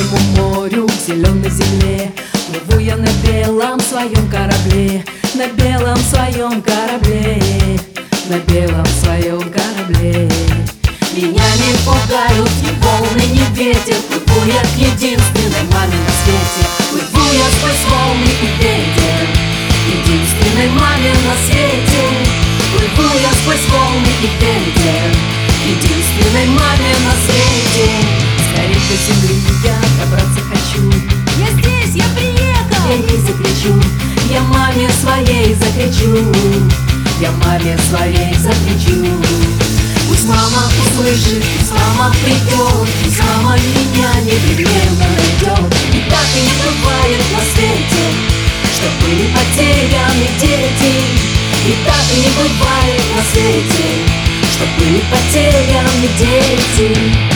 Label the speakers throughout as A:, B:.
A: синему морю, к зеленой земле. Плыву я на белом своем корабле, на белом своем корабле, на белом своем корабле. Меня не пугают ни волны, ни ветер. Плыву я к единственной маме на свете. Плыву я сквозь волны и ветер, единственной маме на свете. Плыву я сквозь волны и ветер, единственной маме на свете. Скорей до земли я добраться хочу.
B: Я здесь, я приехал!
A: Я ей закричу, я маме своей закричу, я маме своей закричу. Пусть мама услышит, пусть мама придет, пусть мама меня непременно найдет. И так и не бывает на свете, что были потеряны дети. И так и не бывает на свете, что были потеряны дети.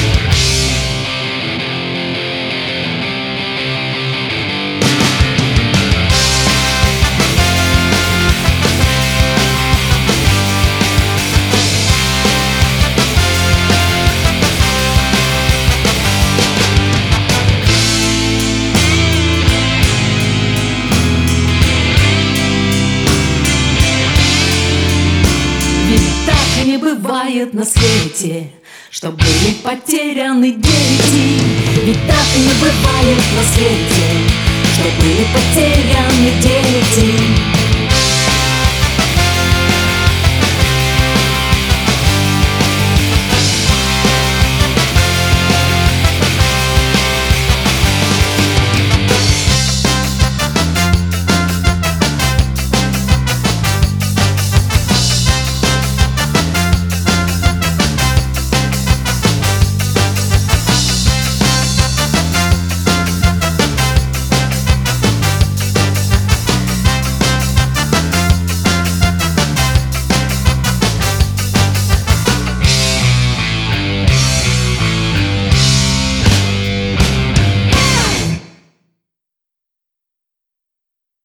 A: Не бывает на свете, что были потеряны дети. Ведь так и не бывает на свете, что были потеряны дети.